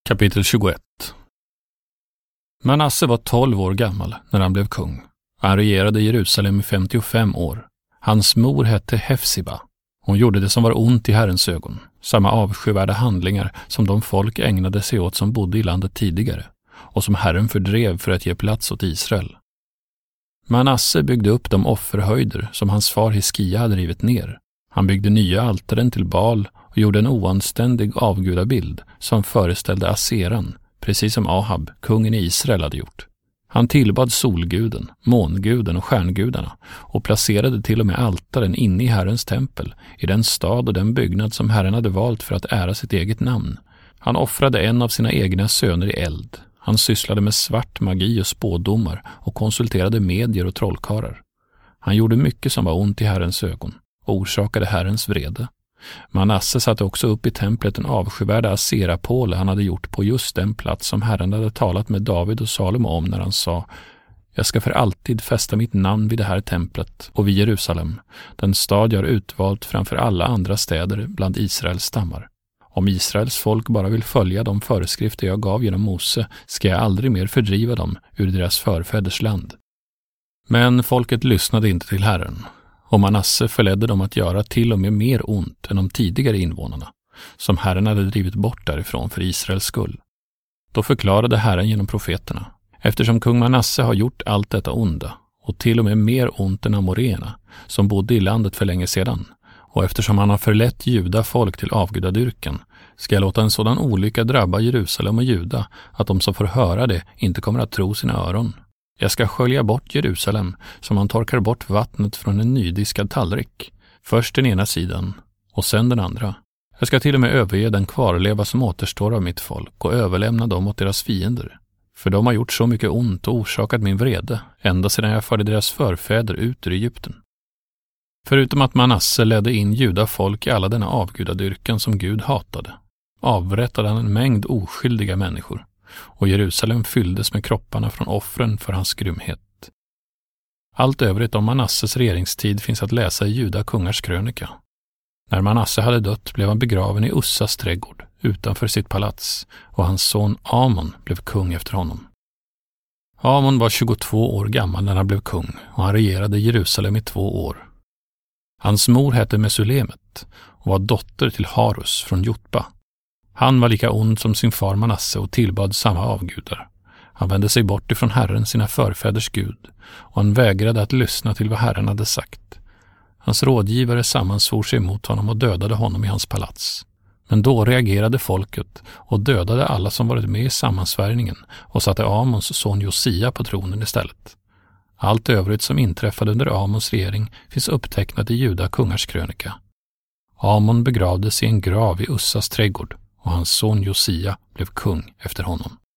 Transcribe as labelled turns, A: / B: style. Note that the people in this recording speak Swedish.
A: Kapitel 21. Manasse var 12 år gammal när han blev kung. Han regerade i Jerusalem i 55 år. Hans mor hette Hefsiba. Hon gjorde det som var ont i Herrens ögon, samma avskyvärda handlingar som de folk ägnade sig åt som bodde i landet tidigare och som Herren fördrev för att ge plats åt Israel. Manasse byggde upp de offerhöjder som hans far Hiskia hade rivit ner. Han byggde nya altaren till Baal och gjorde en oanständig avgudabild som föreställde Aseran, precis som Ahab, kungen i Israel, hade gjort. Han tillbad solguden, månguden och stjärngudarna och placerade till och med altaren inne i Herrens tempel, i den stad och den byggnad som Herren hade valt för att ära sitt eget namn. Han offrade en av sina egna söner i eld. Han sysslade med svart magi och spådomar och konsulterade medier och trollkarlar. Han gjorde mycket som var ont i Herrens ögon och orsakade Herrens vrede. Manasse satte också upp i templet en avskyvärda aserapåle han hade gjort på just den plats som Herren hade talat med David och Salomo om när han sa: Jag ska för alltid fästa mitt namn vid det här templet och vid Jerusalem, den stad jag har utvalt framför alla andra städer bland Israels stammar. Om Israels folk bara vill följa de föreskrifter jag gav genom Mose ska jag aldrig mer fördriva dem ur deras förfäders land. Men folket lyssnade inte till Herren. Och Manasse förledde dem att göra till och med mer ont än de tidigare invånarna, som Herren hade drivit bort därifrån för Israels skull. Då förklarade Herren genom profeterna: eftersom kung Manasse har gjort allt detta onda, och till och med mer ont än amoréerna, som bodde i landet för länge sedan, och eftersom han har förlett juda folk till avgudadyrkan, ska jag låta en sådan olycka drabba Jerusalem och Juda att de som får höra det inte kommer att tro sina öron. Jag ska skölja bort Jerusalem som man torkar bort vattnet från en nydiskad tallrik. Först den ena sidan och sen den andra. Jag ska till och med överge den kvarleva som återstår av mitt folk och överlämna dem åt deras fiender. För de har gjort så mycket ont och orsakat min vrede ända sedan jag förde deras förfäder ut ur Egypten. Förutom att Manasse ledde in juda folk i alla denna avgudadyrkan som Gud hatade, avrättade han en mängd oskyldiga människor. Och Jerusalem fylldes med kropparna från offren för hans grymhet. Allt övrigt om Manasses regeringstid finns att läsa i Juda kungars krönika. När Manasse hade dött blev han begraven i Ussas trädgård utanför sitt palats, och hans son Amon blev kung efter honom. Amon var 22 år gammal när han blev kung, och han regerade i Jerusalem i 2 år. Hans mor hette Mesulemet och var dotter till Harus från Jotba. Han var lika ond som sin far Manasse och tillbad samma avgudar. Han vände sig bort ifrån Herren, sina förfäders Gud, och han vägrade att lyssna till vad Herren hade sagt. Hans rådgivare sammansvor sig mot honom och dödade honom i hans palats. Men då reagerade folket och dödade alla som varit med i sammansvärjningen och satte Amons son Josia på tronen istället. Allt övrigt som inträffade under Amons regering finns upptecknat i Juda kungars krönika. Amon begravdes i en grav i Ussas trädgård, och hans son Josia blev kung efter honom.